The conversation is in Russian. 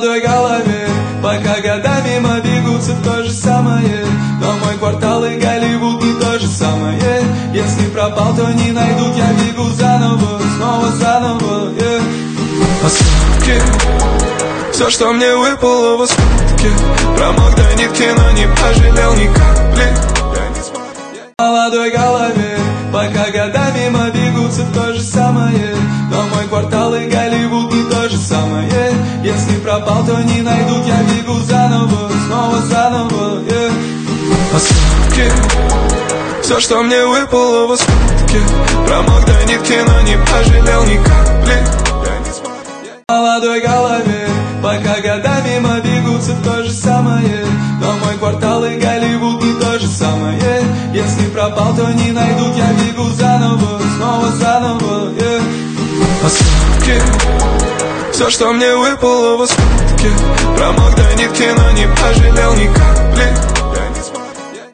молодой голове. Пока года мимо бегутся в то же самое, но мой квартал и Голливуд не то же самое. Если пропал, то не найдут, я бегу заново, снова заново, Осадки, все, что мне выпало в осадке. Промок до нитки, но не пожалел ни капли. Молодой голове, пока года мимо бегутся в то же самое, но мой квартал и Голливуд не то же самое. Если пропал, то не найдут, я бегу заново, снова заново, Осадки, все, что мне выпало в осадке. Промок до нитки, но не пожалел ни капли. Молодой голове, пока года мимо бегутся в то же самое, но мой квартал и Голливуд не то же самое. Если пропал, то не найдут, я бегу заново, снова заново, Осадки, все, что мне выпало в осадке. Промок до нитки, но не пожалел.